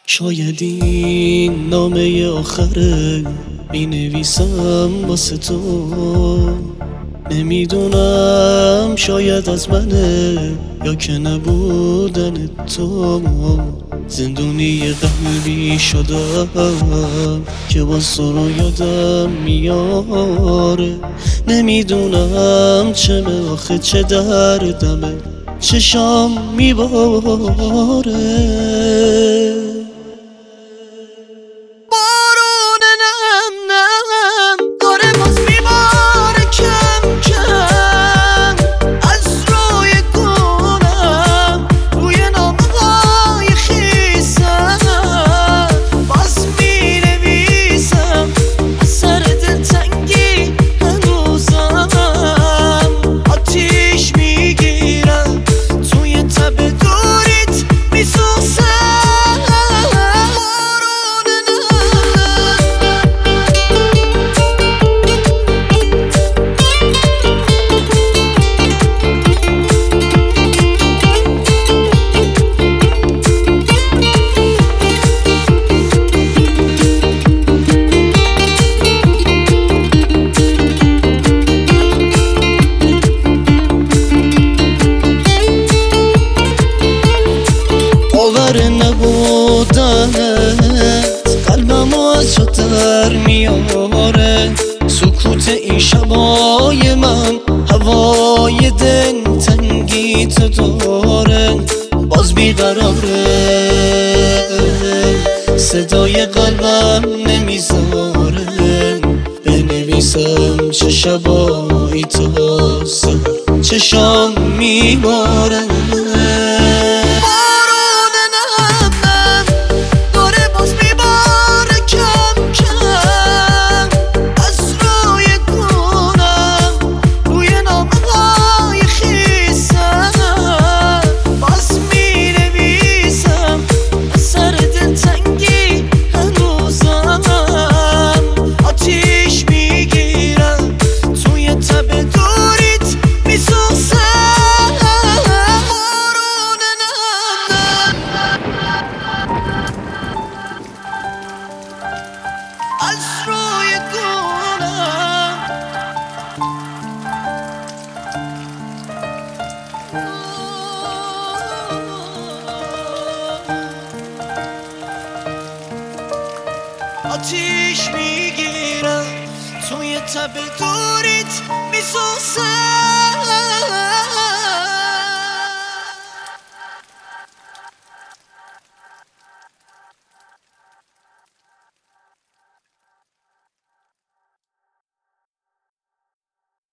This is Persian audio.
شاید این نامه آخره می نویسم واسه تو. نمیدونم شاید از منه یا که نبودن تو. زندونی قلبی شدم که باز تو رو یادم میاره. نمیدونم چمه آخه چه دردمه چشام میباره. باور نبودنت قلبمو از جا در میاره. سکوت این شبای من هوای دل تنگی تو داره. باز بیقراره صدای قلبم نمیذاره بنویسم چه شبایی تا سر چشام میباره. از روی گونم آتیش میگیرم توی تب دوریت میسوزم.